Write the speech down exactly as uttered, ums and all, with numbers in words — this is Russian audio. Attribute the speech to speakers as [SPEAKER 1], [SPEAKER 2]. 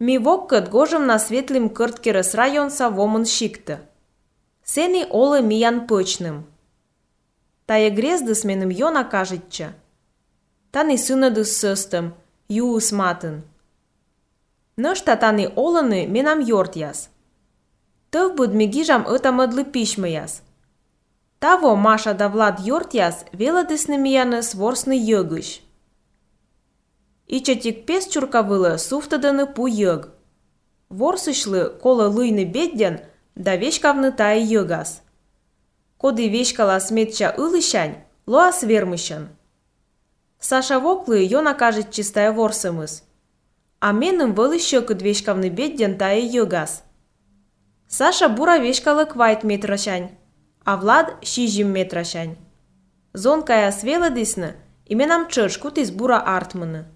[SPEAKER 1] Ми воккët гожым на светлим кырткерës районса вомын шикты. Сени олы миян пычным. Тая грездыс менім йона кажытча. Тани сынадыс сыстым, юус матын. Нышта тани олыны менам йорт яс. Тыв буд мегижам ытамыдлы пишмы яс. Таво Маша да Влад йорт яс веладысны мияныс ворсны йыгыш. Ичатик пес чуркавылы суфтадыны пу йыг. Ворсышлы колы лыйны бедден да вешкавны тайы йыгас. Коды вешкала сметча ылышань, лоас вермышын. Саша воклы йона кажет чистая ворсымыз. А меным вылы щекыд вешкавны бедден тайы йыгас. Саша бура вешкалы квайт метрашань, а Влад шижим метрашань. Зон кая свела дисны, именам чыршкут из бура артмыны.